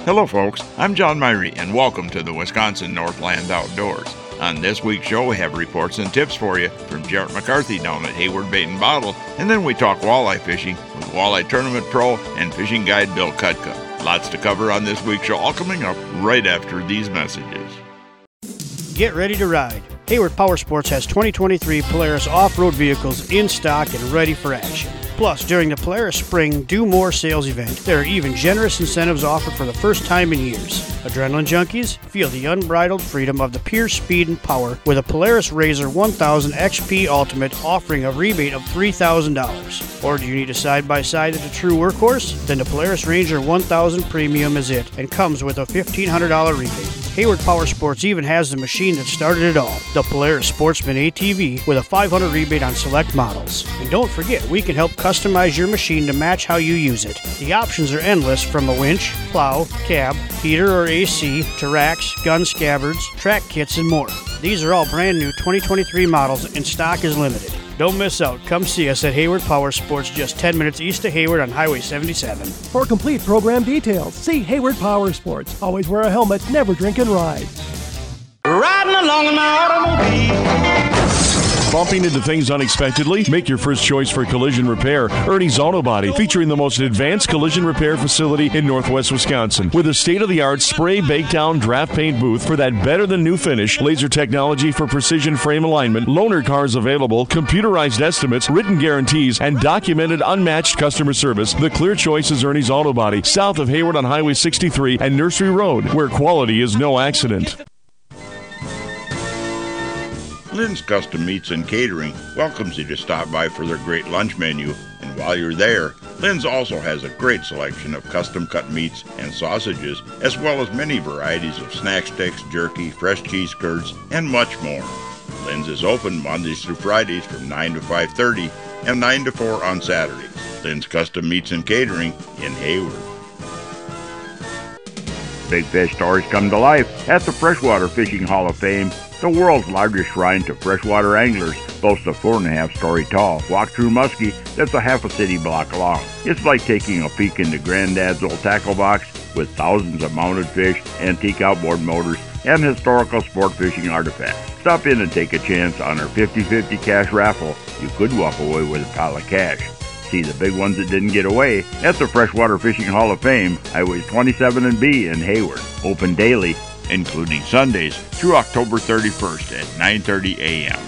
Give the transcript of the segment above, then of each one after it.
Hello folks, I'm John Myrie and welcome to the Wisconsin Northland Outdoors. On this week's show we have reports and tips for you from Jarrett McCarthy down at Hayward Bait and Bottle, and then we talk walleye fishing with Walleye Tournament Pro and fishing guide Bill Kutka. Lots to cover on this week's show, all coming up right after these messages. Get ready to ride. Hayward Power Sports has 2023 Polaris off-road vehicles in stock and ready for action. Plus, during the Polaris Spring Do More sales event, there are even generous incentives offered for the first time in years. Adrenaline junkies, feel the unbridled freedom of the pure speed and power with a Polaris RZR 1000 XP Ultimate offering a rebate of $3,000. Or do you need a side-by-side that's a true workhorse? Then the Polaris Ranger 1000 Premium is it and comes with a $1,500 rebate. Hayward Power Sports even has the machine that started it all, the Polaris Sportsman ATV with a $500 rebate on select models. And don't forget, we can help customize your machine to match how you use it. The options are endless, from a winch, plow, cab, heater or AC, to racks, gun scabbards, track kits, and more. These are all brand new 2023 models and stock is limited. Don't miss out. Come see us at Hayward Power Sports, just 10 minutes east of Hayward on Highway 77. For complete program details, see Hayward Power Sports. Always wear a helmet, never drink and ride. Riding along in my automobile. Bumping into things unexpectedly? Make your first choice for collision repair. Ernie's Auto Body, featuring the most advanced collision repair facility in Northwest Wisconsin. With a state-of-the-art spray, bake down, draft paint booth for that better-than-new finish, laser technology for precision frame alignment, loaner cars available, computerized estimates, written guarantees, and documented unmatched customer service, the clear choice is Ernie's Auto Body, south of Hayward on Highway 63 and Nursery Road, where quality is no accident. Lynn's Custom Meats and Catering welcomes you to stop by for their great lunch menu, and while you're there, Lynn's also has a great selection of custom-cut meats and sausages, as well as many varieties of snack sticks, jerky, fresh cheese curds, and much more. Lynn's is open Mondays through Fridays from 9 to 5:30 and 9 to 4 on Saturdays. Lynn's Custom Meats and Catering in Hayward. Big fish stories come to life at the Freshwater Fishing Hall of Fame. The world's largest shrine to freshwater anglers boasts a 4.5-story tall walk-through muskie that's a half a city block long. It's like taking a peek into Granddad's old tackle box with thousands of mounted fish, antique outboard motors, and historical sport fishing artifacts. Stop in and take a chance on our 50-50 cash raffle. You could walk away with a pile of cash. See the big ones that didn't get away at the Freshwater Fishing Hall of Fame, Highways 27 and B in Hayward. Open daily, including Sundays, through October 31st at 9:30 a.m.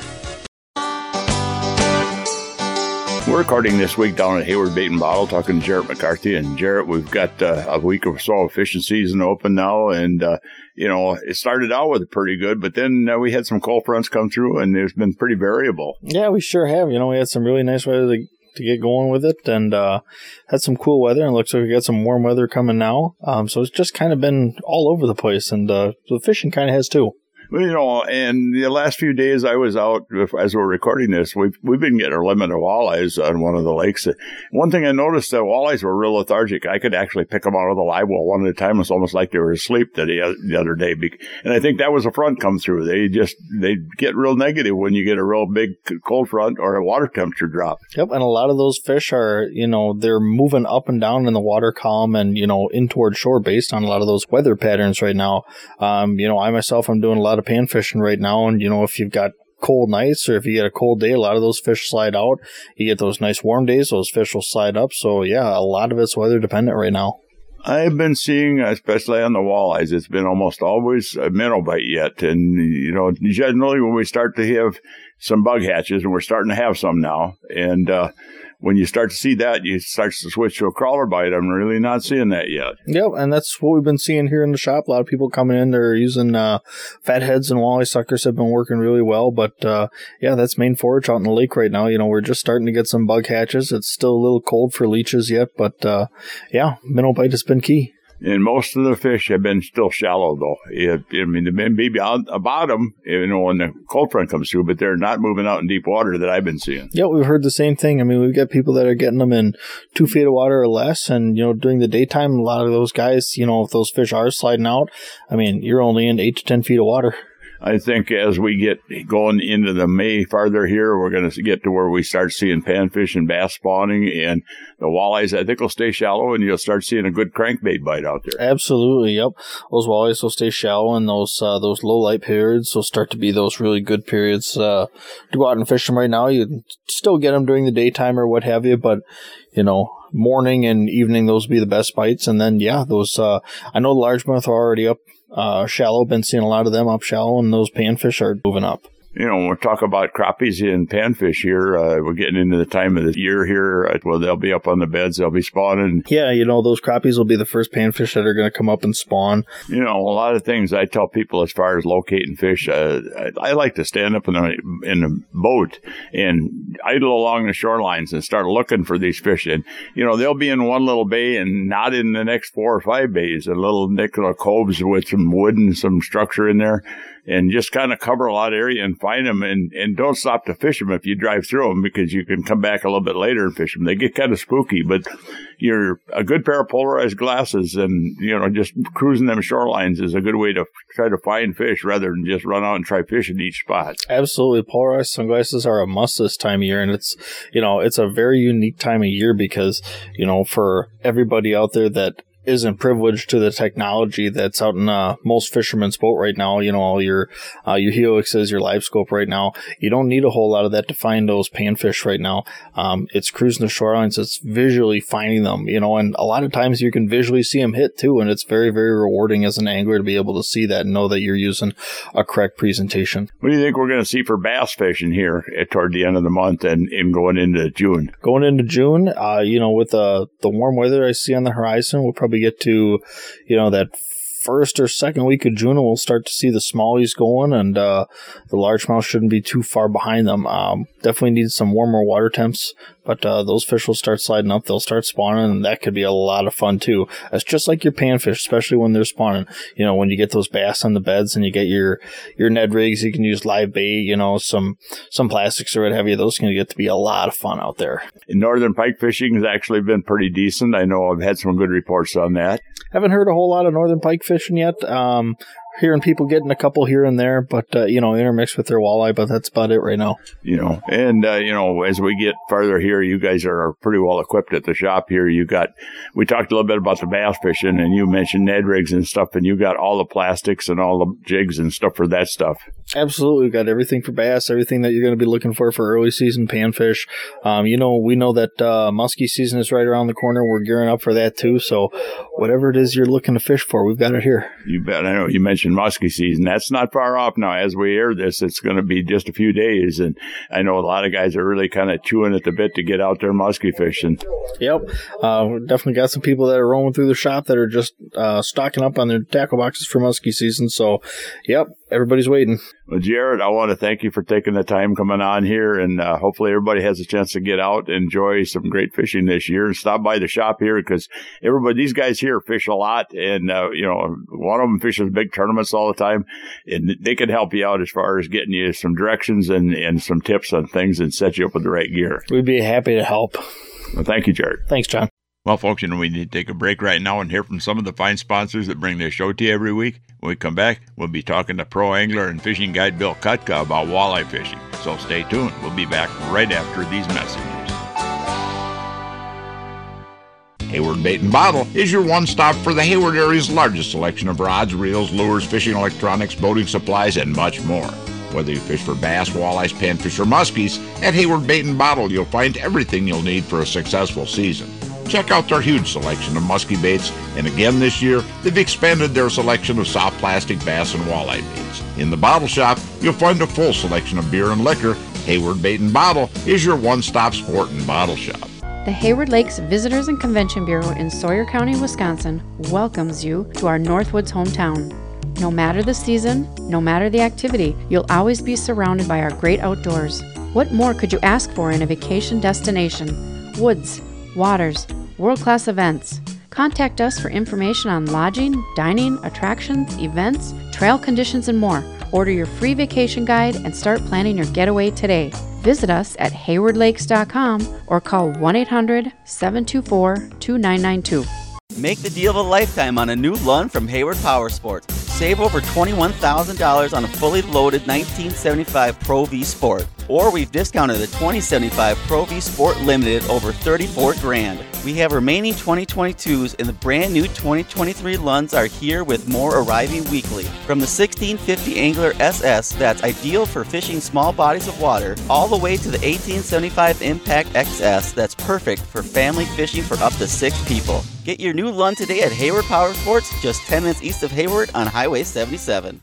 We're recording this week down at Hayward Bait and Bottle, talking to Jarrett McCarthy. And Jarrett, we've got a week or so of fishing season open now, and it started out with pretty good, but then we had some cold fronts come through, and it's been pretty variable. Yeah, we sure have. We had some really nice weather to get going with it, and had some cool weather, and it looks like we got some warm weather coming now. So it's just kind of been all over the place, and the fishing kind of has too. Well, and the last few days I was out, as we're recording this, we've been getting our limit of walleyes on one of the lakes. One thing I noticed, that walleyes were real lethargic. I could actually pick them out of the live well one at a time. It's almost like they were asleep the other day. And I think that was a front come through. They get real negative when you get a real big cold front or a water temperature drop. Yep, and a lot of those fish are, they're moving up and down in the water column and, in toward shore based on a lot of those weather patterns right now. I myself, I'm doing a lot of pan fishing right now, and if you've got cold nights or if you get a cold day, a lot of those fish slide out. You get those nice warm days, those fish will slide up. So yeah, a lot of it's weather dependent right now. I've been seeing, especially on the walleyes, it's been almost always a minnow bite yet. And, generally when we start to have some bug hatches, and we're starting to have some now, and when you start to see that, you start to switch to a crawler bite. I'm really not seeing that yet. Yep, and that's what we've been seeing here in the shop. A lot of people coming in, they're using fatheads and walleye suckers have been working really well. But, that's main forage out in the lake right now. We're just starting to get some bug hatches. It's still a little cold for leeches yet, but, minnow bite has been key. And most of the fish have been still shallow, though. They've been maybe on the bottom, when the cold front comes through, but they're not moving out in deep water that I've been seeing. Yeah, we've heard the same thing. We've got people that are getting them in 2 feet of water or less, and, during the daytime, a lot of those guys, if those fish are sliding out, you're only in 8 to 10 feet of water. I think as we get going into the May farther here, we're going to get to where we start seeing panfish and bass spawning, and the walleyes, I think, will stay shallow, and you'll start seeing a good crankbait bite out there. Absolutely, yep. Those walleyes will stay shallow, and those low light periods will start to be those really good periods to go out and fish them right now. You can still get them during the daytime or what have you, but, morning and evening, those will be the best bites. And then, those, I know the largemouth are already up shallow. Been seeing a lot of them up shallow, and those panfish are moving up. When we talk about crappies and panfish here, we're getting into the time of the year here. Well, they'll be up on the beds. They'll be spawning. Yeah, those crappies will be the first panfish that are going to come up and spawn. A lot of things I tell people as far as locating fish, I like to stand up in a boat and idle along the shorelines and start looking for these fish. And, they'll be in one little bay and not in the next 4 or 5 bays, a little nickle coves with some wood and some structure in there. And just kind of cover a lot of area and find them, and don't stop to fish them if you drive through them, because you can come back a little bit later and fish them. They get kind of spooky, but you're a good pair of polarized glasses and, just cruising them shorelines is a good way to try to find fish rather than just run out and try fishing each spot. Absolutely. Polarized sunglasses are a must this time of year, and it's, it's a very unique time of year because, for everybody out there that isn't privileged to the technology that's out in most fishermen's boat right now. All your helixes, your live scope right now. You don't need a whole lot of that to find those panfish right now. It's cruising the shorelines. It's visually finding them, and a lot of times you can visually see them hit too. And it's very, very rewarding as an angler to be able to see that and know that you're using a correct presentation. What do you think we're going to see for bass fishing here toward the end of the month and going into June? Going into June, with the warm weather I see on the horizon, we'll probably get to, that first or second week of June, and we'll start to see the smallies going, and the largemouth shouldn't be too far behind them. Definitely need some warmer water temps, but those fish will start sliding up. They'll start spawning, and that could be a lot of fun too. It's just like your panfish, especially when they're spawning. When you get those bass on the beds and you get your Ned rigs, you can use live bait, some plastics or what have you. Those are going to get to be a lot of fun out there. Northern pike fishing has actually been pretty decent. I know I've had some good reports on that. Haven't heard a whole lot of northern pike fishing yet. Hearing people getting a couple here and there, but, intermixed with their walleye, but that's about it right now. As we get farther here, you guys are pretty well equipped at the shop here. We talked a little bit about the bass fishing, and you mentioned Ned rigs and stuff, and you got all the plastics and all the jigs and stuff for that stuff. Absolutely. We've got everything for bass, everything that you're going to be looking for early season panfish. We know that muskie season is right around the corner. We're gearing up for that too. So whatever it is you're looking to fish for, we've got it here. You bet. I know you mentioned muskie season. That's not far off now. As we air this, it's going to be just a few days, and I know a lot of guys are really kind of chewing at the bit to get out there muskie fishing. Yep. We definitely got some people that are roaming through the shop that are just stocking up on their tackle boxes for muskie season. So, yep, everybody's waiting. Well, Jared, I want to thank you for taking the time coming on here, and hopefully everybody has a chance to get out and enjoy some great fishing this year and stop by the shop here, because these guys here fish a lot, and one of them fishes big tournaments all the time, and they can help you out as far as getting you some directions and some tips on things and set you up with the right gear. We'd be happy to help. Well, thank you, Jared. Thanks, John. Well, folks, we need to take a break right now and hear from some of the fine sponsors that bring their show to you every week. When we come back, we'll be talking to pro angler and fishing guide Bill Kutka about walleye fishing. So stay tuned. We'll be back right after these messages. Hayward Bait and Bottle is your one-stop for the Hayward area's largest selection of rods, reels, lures, fishing electronics, boating supplies, and much more. Whether you fish for bass, walleyes, panfish, or muskies, at Hayward Bait and Bottle you'll find everything you'll need for a successful season. Check out their huge selection of muskie baits, and again this year, they've expanded their selection of soft plastic bass and walleye baits. In the bottle shop, you'll find a full selection of beer and liquor. Hayward Bait and Bottle is your one-stop sport and bottle shop. The Hayward Lakes Visitors and Convention Bureau in Sawyer County, Wisconsin welcomes you to our Northwoods hometown. No matter the season, no matter the activity, you'll always be surrounded by our great outdoors. What more could you ask for in a vacation destination? Woods, waters, world-class events. Contact us for information on lodging, dining, attractions, events, trail conditions, and more. Order your free vacation guide and start planning your getaway today. Visit us at haywardlakes.com or call 1-800-724-2992. Make the deal of a lifetime on a new lawn from Hayward Power Sports. Save over $21,000 on a fully loaded 1975 Pro V Sport. Or we've discounted the 2075 Pro V Sport Limited over $34,000. We have remaining 2022s and the brand new 2023 Lunds are here with more arriving weekly. From the 1650 Angler SS that's ideal for fishing small bodies of water, all the way to the 1875 Impact XS that's perfect for family fishing for up to 6 people. Get your new Lund today at Hayward Power Sports, just 10 minutes east of Hayward on Highway 77.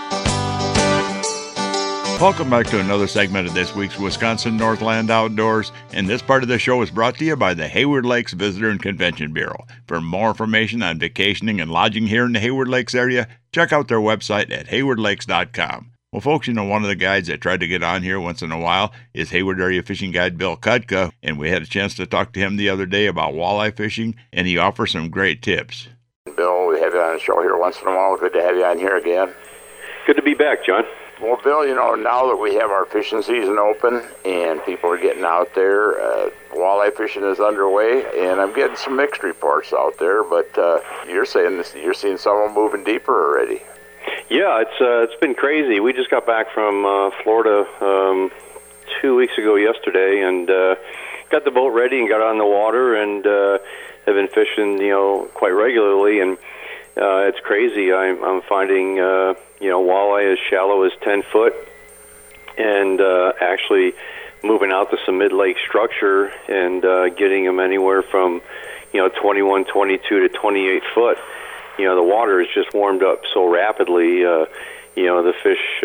Welcome back to another segment of this week's Wisconsin Northland Outdoors, and this part of the show is brought to you by the Hayward Lakes Visitor and Convention Bureau. For more information on vacationing and lodging here in the Hayward Lakes area, check out their website at haywardlakes.com. Well, folks, one of the guides that tried to get on here once in a while is Hayward Area Fishing Guide Bill Kutka, and we had a chance to talk to him the other day about walleye fishing, and he offers some great tips. Bill, we have you on the show here once in a while. Good to have you on here again. Good to be back, John. Well, Bill, now that we have our fishing season open and people are getting out there, walleye fishing is underway, and I'm getting some mixed reports out there, but you're saying you're seeing some of them moving deeper already. Yeah, it's been crazy. We just got back from Florida 2 weeks ago yesterday, and got the boat ready and got on the water, and have been fishing, quite regularly, and it's crazy. I'm finding walleye as shallow as 10 foot, and actually moving out to some mid-lake structure and getting them anywhere from 21, 22 to 28 foot. The water has just warmed up so rapidly. The fish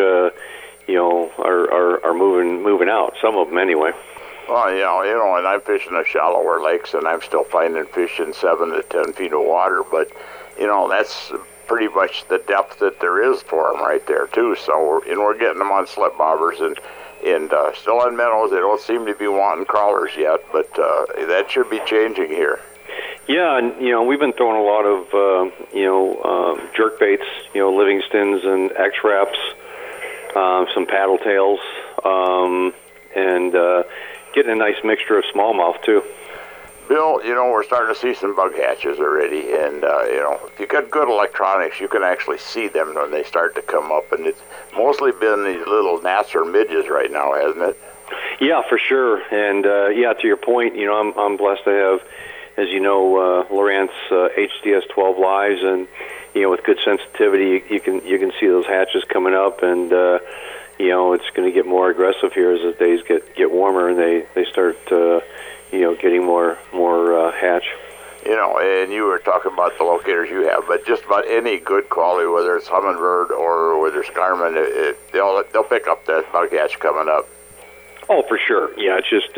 are moving out. Some of them anyway. Well, and I'm fishing the shallower lakes, and I'm still finding fish in 7 to 10 feet of water, but that's pretty much the depth that there is for them right there too. So we're getting them on slip bobbers and still on minnows. They don't seem to be wanting crawlers yet, but that should be changing here. Yeah, and we've been throwing a lot of jerk baits, Livingstons and X-Wraps, some paddle tails, and getting a nice mixture of smallmouth too. Bill, we're starting to see some bug hatches already, and if you got good electronics, you can actually see them when they start to come up, and it's mostly been these little gnats or midges right now, hasn't it? Yeah, for sure, and to your point, I'm blessed to have, as you know, Lowrance HDS 12 lives, and with good sensitivity, you can see those hatches coming up, and it's going to get more aggressive here as the days get warmer, and they start getting more hatch. And you were talking about the locators you have, but just about any good quality, whether it's Humminbird or whether it's Garmin, they'll pick up that bug hatch coming up. Oh, for sure. Yeah, it's just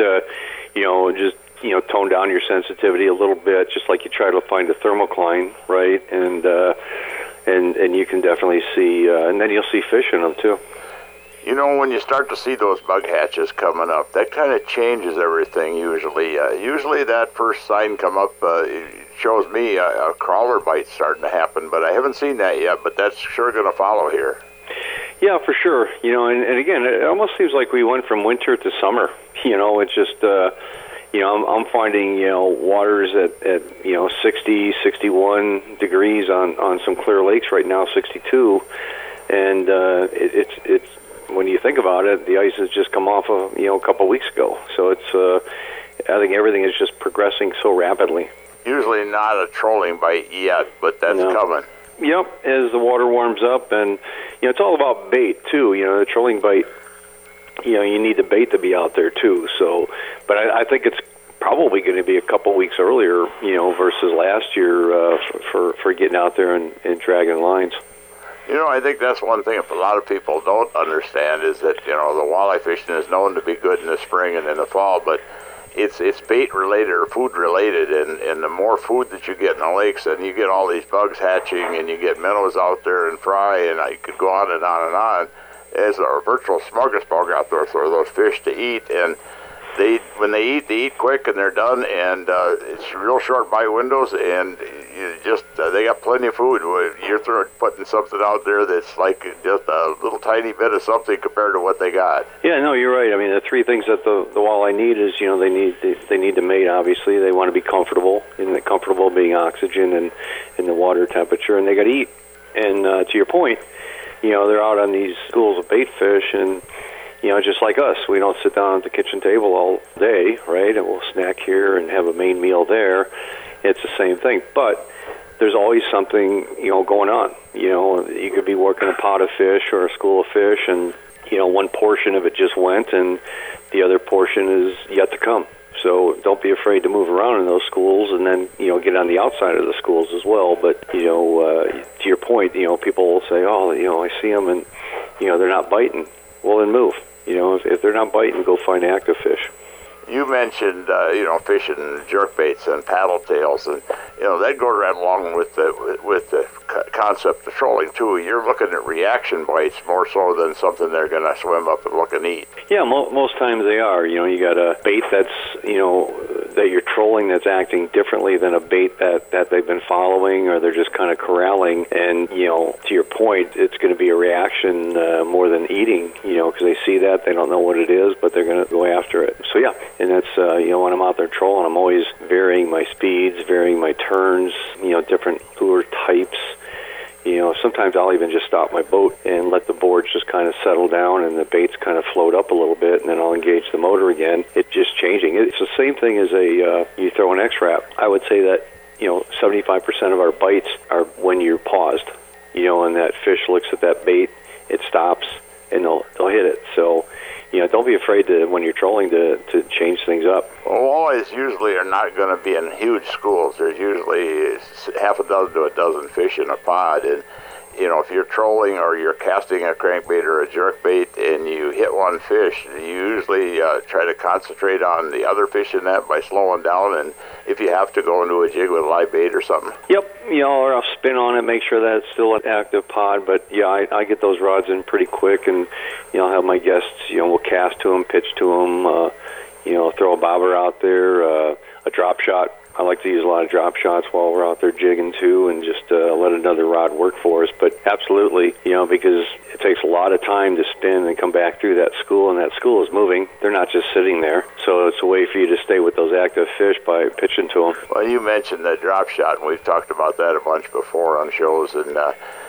tone down your sensitivity a little bit, just like you try to find a thermocline, right? And you can definitely see, and then you'll see fish in them too. When you start to see those bug hatches coming up, that kind of changes everything usually. Usually that first sign come up shows me a crawler bite starting to happen, but I haven't seen that yet, but that's sure going to follow here. Yeah, for sure. And again, it almost seems like we went from winter to summer. It's just, I'm finding, waters at 60, 61 degrees on some clear lakes right now, 62, and it's when you think about it, the ice has just come off a couple weeks ago. So it's, I think everything is just progressing so rapidly. Usually not a trolling bite yet, but that's coming. Yep, as the water warms up, and it's all about bait too. The trolling bite, you need the bait to be out there too. So, but I think it's probably going to be a couple weeks earlier, versus last year for getting out there and dragging lines. I think that's one thing a lot of people don't understand is that, the walleye fishing is known to be good in the spring and in the fall, but it's bait related or food related, and the more food that you get in the lakes, then you get all these bugs hatching, and you get minnows out there and fry, and I could go on and on and on. There's a virtual smorgasbord out there for those fish to eat, and when they eat quick and they're done, and it's real short bite windows, and they got plenty of food. You're putting something out there that's like just a little tiny bit of something compared to what they got. Yeah, no, you're right. I mean, the three things that the walleye need is, they need to mate, obviously. They want to be comfortable, and the comfortable being oxygen and the water temperature, and they got to eat. And to your point, they're out on these schools of bait fish, and just like us, we don't sit down at the kitchen table all day, right? And we'll snack here and have a main meal there. It's the same thing, but there's always something, going on. You could be working a pot of fish or a school of fish, and, one portion of it just went, and the other portion is yet to come. So don't be afraid to move around in those schools, and then, get on the outside of the schools as well. But, to your point, people will say, I see them, and, they're not biting. Well, then move. If they're not biting, go find active fish. You mentioned, fishing jerkbaits and paddle tails, and that goes right along with the concept of trolling too. You're looking at reaction bites more so than something they're going to swim up and look and eat. Yeah, most times they are. You got a bait that's that you're trolling that's acting differently than a bait that they've been following, or they're just kind of corralling. And to your point, it's going to be a reaction more than eating. Because they see that, they don't know what it is, but they're going to go after it. So yeah. And that's, when I'm out there trolling, I'm always varying my speeds, varying my turns, different lure types. Sometimes I'll even just stop my boat and let the boards just kind of settle down and the baits kind of float up a little bit, and then I'll engage the motor again. It's just changing. It's the same thing as you throw an X-Rap. I would say that, 75% of our bites are when you're paused, and that fish looks at that bait, it stops, and they'll hit it. So, don't be afraid to, when you're trolling, to change things up. Well, walleyes usually are not going to be in huge schools. There's usually half a dozen to a dozen fish in a pod, and if you're trolling or you're casting a crankbait or a jerkbait and you hit one fish, you usually try to concentrate on the other fish in that by slowing down, and if you have to, go into a jig with a live bait or something. Yep, or I'll spin on it, make sure that it's still an active pod. But yeah, I get those rods in pretty quick, and I'll have my guests, we'll cast to them, pitch to them, throw a bobber out there, a drop shot. I like to use a lot of drop shots while we're out there jigging too, and just let another rod work for us. But absolutely, because it takes a lot of time to spin and come back through that school, and that school is moving. They're not just sitting there. So it's a way for you to stay with those active fish by pitching to them. Well, you mentioned the drop shot, and we've talked about that a bunch before on shows, and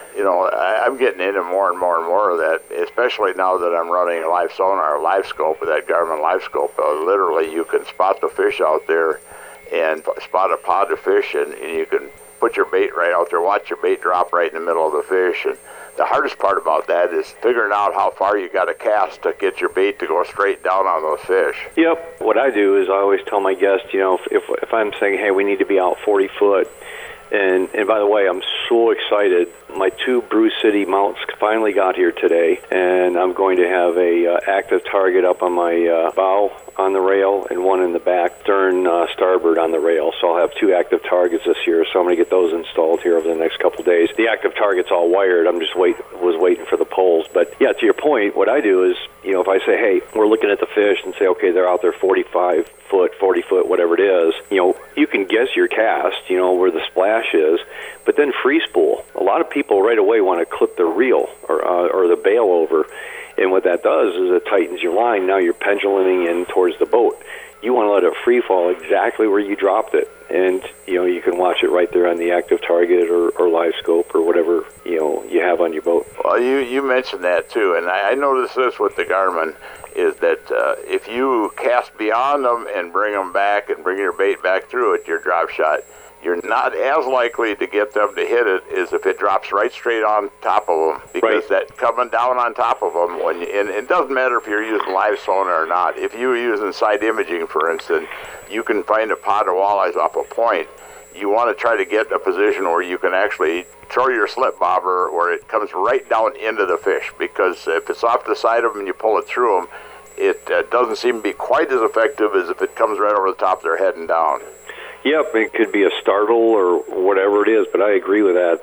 I'm getting into more and more and more of that, especially now that I'm running a live sonar, live scope with that Garmin live scope. Literally, you can spot the fish out there and spot a pod of fish, and you can put your bait right out there, watch your bait drop right in the middle of the fish. And the hardest part about that is figuring out how far you got to cast to get your bait to go straight down on those fish. Yep. What I do is I always tell my guests, if I'm saying, hey, we need to be out 40 foot, and by the way, I'm so excited. My 2 Brew City mounts finally got here today, and I'm going to have a active target up on my bow on the rail and one in the back stern starboard on the rail. So I'll have 2 active targets this year. So I'm going to get those installed here over the next couple of days. The active target's all wired. I'm just was waiting for the poles. But yeah, to your point, what I do is, if I say, hey, we're looking at the fish and say, okay, they're out there 45 foot, 40 foot, whatever it is, you can guess your cast, where the splash is, but then free spool. A lot of people right away want to clip the reel or the bail over, and what that does is it tightens your line. Now you're penduluming in towards the boat. You want to let it free fall exactly where you dropped it, and you can watch it right there on the active target or live scope or whatever you have on your boat. Well, you mentioned that too, and I noticed this with the Garmin, is that if you cast beyond them and bring them back and bring your bait back through it, your drop shot, you're not as likely to get them to hit it as if it drops right straight on top of them, because that coming down on top of them, and it doesn't matter if you're using live sonar or not. If you were using side imaging, for instance, you can find a pod of walleyes off a point. You want to try to get a position where you can actually throw your slip bobber where it comes right down into the fish, because if it's off the side of them and you pull it through them, it doesn't seem to be quite as effective as if it comes right over the top of their head and down. Yep, it could be a startle or whatever it is, but I agree with that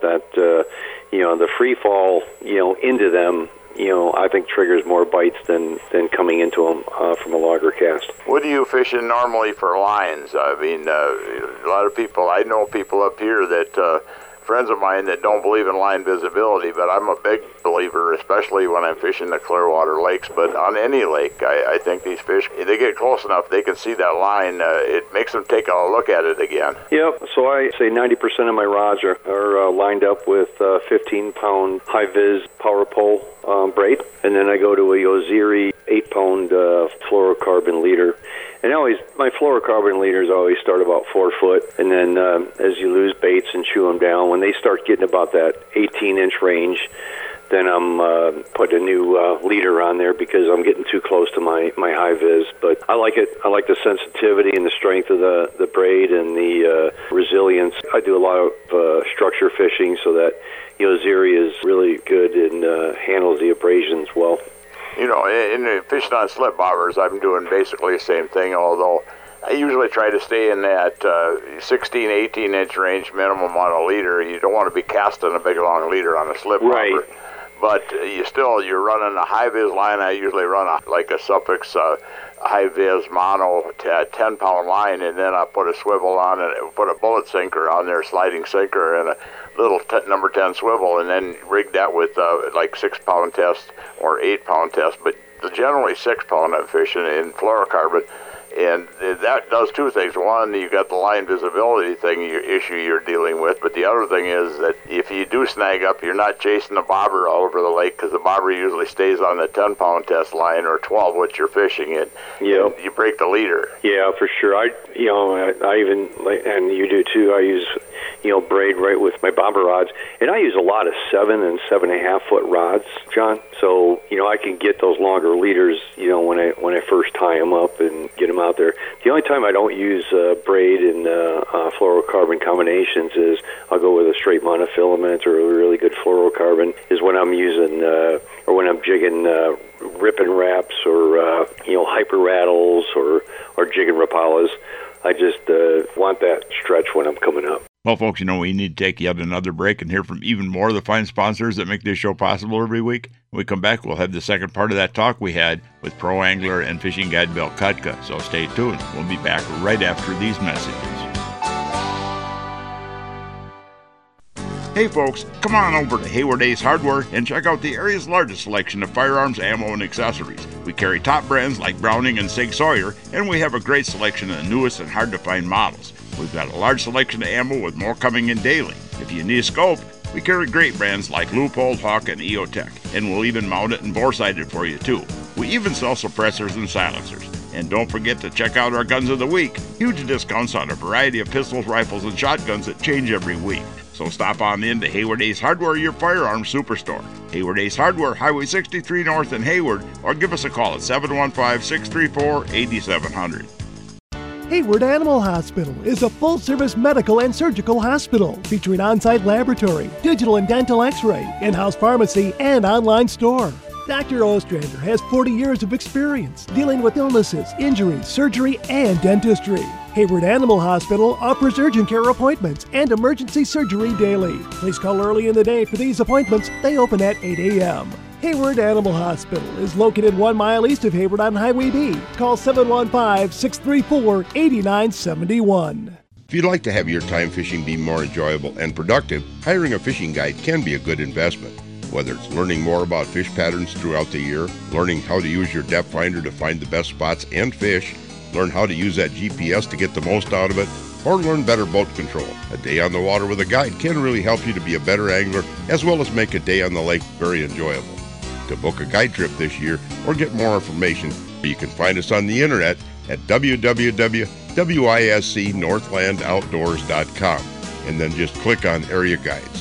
the free fall, into them, I think triggers more bites than coming into them from a logger cast. What are you fishing normally for lines? I mean, a lot of people, I know people up here that friends of mine that don't believe in line visibility, but I'm a big believer, especially when I'm fishing the Clearwater lakes. But on any lake, I think these fish, if they get close enough, they can see that line. It makes them take a look at it again. Yep, so I say 90% of my rods are lined up with 15-pound high-vis power pole braid, and then I go to a Yoziri 8-pound fluorocarbon leader. And my fluorocarbon leaders always start about 4 foot, and then as you lose baits and chew them down, when they start getting about that 18-inch range, then I'm putting a new leader on there because I'm getting too close to my high vis. But I like it. I like the sensitivity and the strength of the braid and the resilience. I do a lot of structure fishing, so that Yoziri is really good and handles the abrasions well. You know, in fishing on slip bobbers, I'm doing basically the same thing, although I usually try to stay in that 16, 18-inch range minimum on a leader. You don't want to be casting a big, long leader on a slip bobber. But you're running a high-vis line. I usually run a Suffolk high-vis mono 10-pound line, and then I put a swivel on it, put a bullet sinker on there, sliding sinker, and a little number 10 swivel, and then rig that with 6-pound test or 8-pound test, but generally 6-pound I'm fishing in fluorocarbon. And that does two things. One, you got the line visibility issue you're dealing with, but the other thing is that if you do snag up, you're not chasing the bobber all over the lake, because the bobber usually stays on the 10-pound test line or 12, which you're fishing in. Yeah. You break the leader. Yeah, for sure. I even, and you do too, I use braid right with my bobber rods, and I use a lot of 7 and 7.5 foot rods, John. So I can get those longer leaders when I first tie them up and get them out there. The only time I don't use braid and fluorocarbon combinations is I'll go with a straight monofilament or a really good fluorocarbon is when I'm using or when I'm jigging ripping wraps or hyper rattles or jigging rapalas. I just want that stretch when I'm coming up. Well, folks, we need to take yet another break and hear from even more of the fine sponsors that make this show possible every week. When we come back, we'll have the second part of that talk we had with pro angler and fishing guide Bill Kutka. So stay tuned. We'll be back right after these messages. Hey folks, come on over to Hayward Ace Hardware and check out the area's largest selection of firearms, ammo, and accessories. We carry top brands like Browning and Sig Sauer, and we have a great selection of the newest and hard-to-find models. We've got a large selection of ammo with more coming in daily. If you need a scope, we carry great brands like Leupold, Hawk, and EOTech, and we'll even mount it and bore-sight it for you too. We even sell suppressors and silencers. And don't forget to check out our Guns of the Week. Huge discounts on a variety of pistols, rifles, and shotguns that change every week. So stop on in to Hayward Ace Hardware, your firearms superstore. Hayward Ace Hardware, Highway 63 North in Hayward, or give us a call at 715-634-8700. Hayward Animal Hospital is a full-service medical and surgical hospital featuring on-site laboratory, digital and dental x-ray, in-house pharmacy, and online store. Dr. Ostrander has 40 years of experience dealing with illnesses, injuries, surgery, and dentistry. Hayward Animal Hospital offers urgent care appointments and emergency surgery daily. Please call early in the day for these appointments. They open at 8 a.m. Hayward Animal Hospital is located 1 mile east of Hayward on Highway B. Call 715-634-8971. If you'd like to have your time fishing be more enjoyable and productive, hiring a fishing guide can be a good investment. Whether it's learning more about fish patterns throughout the year, learning how to use your depth finder to find the best spots and fish, learn how to use that GPS to get the most out of it, or learn better boat control. A day on the water with a guide can really help you to be a better angler, as well as make a day on the lake very enjoyable. To book a guide trip this year or get more information, you can find us on the internet at www.wiscnorthlandoutdoors.com and then just click on Area Guides.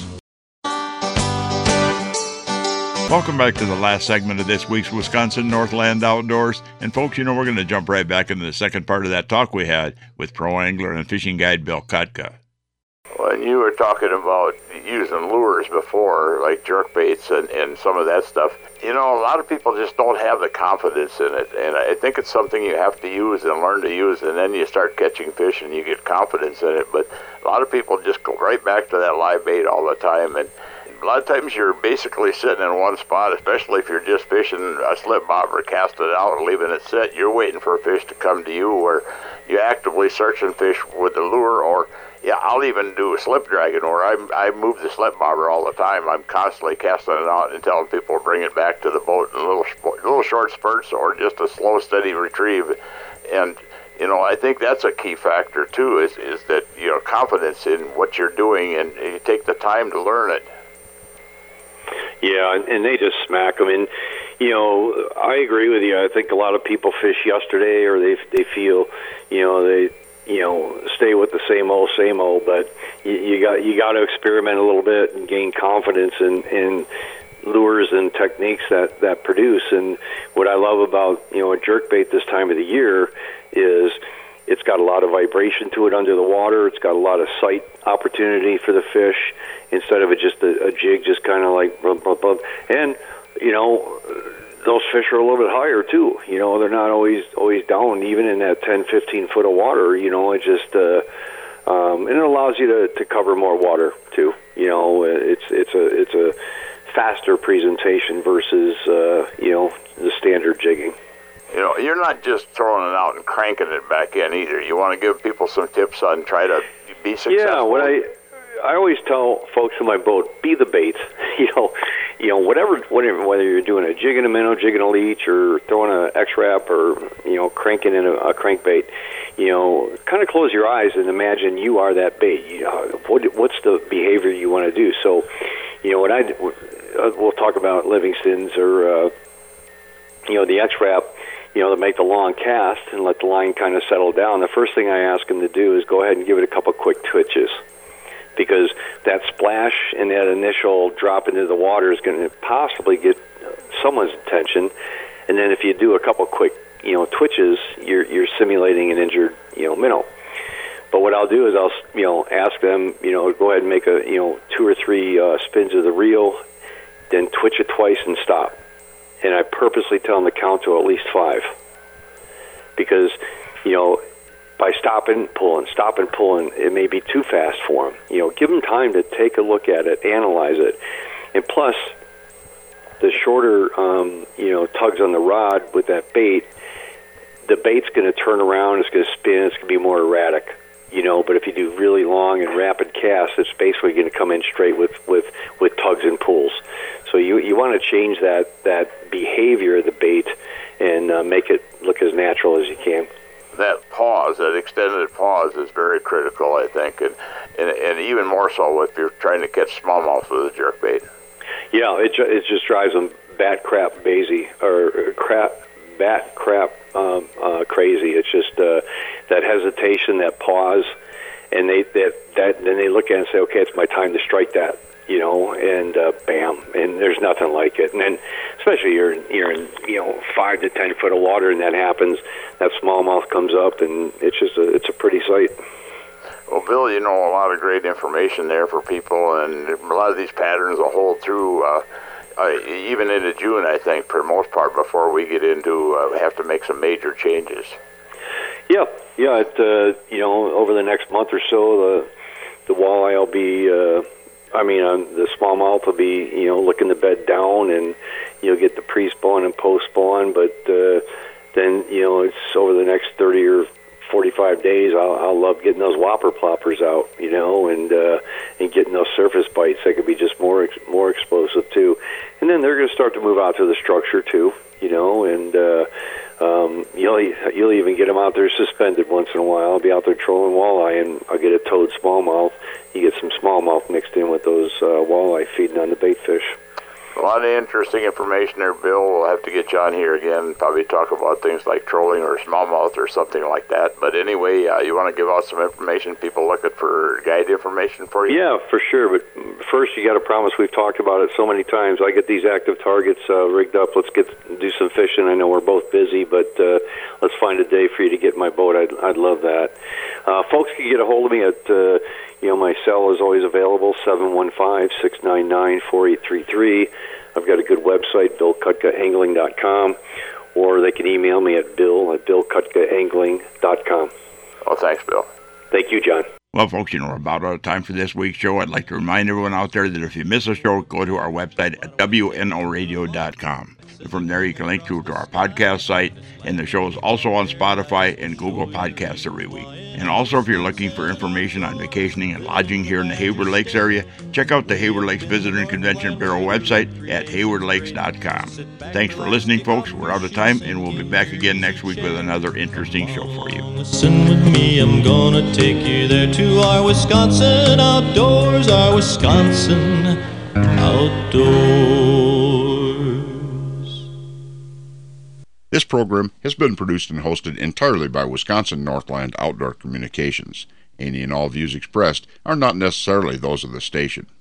Welcome back to the last segment of this week's Wisconsin Northland Outdoors. And folks, we're going to jump right back into the second part of that talk we had with pro angler and fishing guide Bill Kutka. When you were talking about using lures before, like jerkbaits and some of that stuff, a lot of people just don't have the confidence in it. And I think it's something you have to use and learn to use, and then you start catching fish and you get confidence in it. But a lot of people just go right back to that live bait all the time. And a lot of times you're basically sitting in one spot, especially if you're just fishing a slip bobber, casting it out and leaving it sit. You're waiting for a fish to come to you, or you're actively searching fish with the lure, or Yeah, I'll even do a slip dragging where I move the slip bobber all the time. I'm constantly casting it out and telling people to bring it back to the boat in little short spurts or just a slow, steady retrieve. And, I think that's a key factor, too, is that, confidence in what you're doing and you take the time to learn it. Yeah, and they just smack them. And, I agree with you. I think a lot of people fish yesterday or they feel, they stay with the same old, but you got to experiment a little bit and gain confidence in lures and techniques that produce. And what I love about a jerkbait this time of the year is it's got a lot of vibration to it under the water. It's got a lot of sight opportunity for the fish instead of it just a jig, just kind of like bump, bump, bump. And those fish are a little bit higher too. They're not always down, even in that 10, 15 foot of water. It just and it allows you to cover more water too. It's a faster presentation versus the standard jigging. You're not just throwing it out and cranking it back in either. You want to give people some tips on try to be successful. Yeah, what I always tell folks in my boat, be the bait. Whether you're doing a jig and a minnow, jig and a leech, or throwing an X-Rap, or cranking in a crankbait, kind of close your eyes and imagine you are that bait. What's the behavior you want to do? So, we'll talk about Livingston's or the X-Rap. To make the long cast and let the line kind of settle down. The first thing I ask them to do is go ahead and give it a couple quick twitches, because that splash and that initial drop into the water is going to possibly get someone's attention. And then if you do a couple quick, twitches, you're simulating an injured, minnow. But what I'll do is I'll, ask them, go ahead and make a, 2 or 3 spins of the reel, then twitch it twice and stop. And I purposely tell them to count to at least 5, because, by stopping and pulling, it may be too fast for them. Give them time to take a look at it, analyze it. And plus, the shorter, tugs on the rod with that bait, the bait's going to turn around, it's going to spin, it's going to be more erratic. But if you do really long and rapid casts, it's basically going to come in straight with tugs and pulls. So you want to change that behavior of the bait and make it look as natural as you can. That pause, that extended pause, is very critical, I think, and even more so if you're trying to catch smallmouth with a jerkbait. Yeah, it just drives them bat crap crazy. It's just that hesitation, that pause, and then they look at it and say, okay, it's my time to strike that. And bam, and there's nothing like it. And then, especially you're in 5 to 10 foot of water, and that happens. That smallmouth comes up, and it's a pretty sight. Well, Bill, a lot of great information there for people, and a lot of these patterns will hold through even into June, I think, for the most part, before we get into have to make some major changes. Yeah. Over the next month or so, the walleye will be. The smallmouth will be, looking to bed down, and you'll get the pre-spawn and post-spawn. But then, it's over the next 30 or 45 days. I'll love getting those whopper ploppers out, and getting those surface bites that could be just more explosive too. And then they're going to start to move out to the structure too, and you'll even get them out there suspended once in a while. I'll be out there trolling walleye, and I'll get a toad smallmouth. You get some smallmouth mixed in with those walleye feeding on the bait fish. A lot of interesting information there, Bill. We'll have to get you on here again, probably talk about things like trolling or smallmouth or something like that. But anyway, you want to give out some information, people looking for guide information for you? Yeah, for sure. But first, you got to promise. We've talked about it so many times. I get these active targets rigged up. Let's do some fishing. I know we're both busy, but let's find a day for you to get in my boat. I'd love that. Folks can get a hold of me at my cell is always available, 715-699-4833. I've got a good website, BillKutka.angling.com, or they can email me at bill@billkutkaangling.com. Oh, thanks, Bill. Thank you, John. Well, folks, we're about out of time for this week's show. I'd like to remind everyone out there that if you miss a show, go to our website at wnoradio.com. And from there, you can link to our podcast site, and the show is also on Spotify and Google Podcasts every week. And also, if you're looking for information on vacationing and lodging here in the Hayward Lakes area, check out the Hayward Lakes Visitor and Convention Bureau website at haywardlakes.com. Thanks for listening, folks. We're out of time, and we'll be back again next week with another interesting show for you. Listen with me, I'm gonna take you there to our Wisconsin outdoors, our Wisconsin outdoors. This program has been produced and hosted entirely by Wisconsin Northland Outdoor Communications. Any and all views expressed are not necessarily those of the station.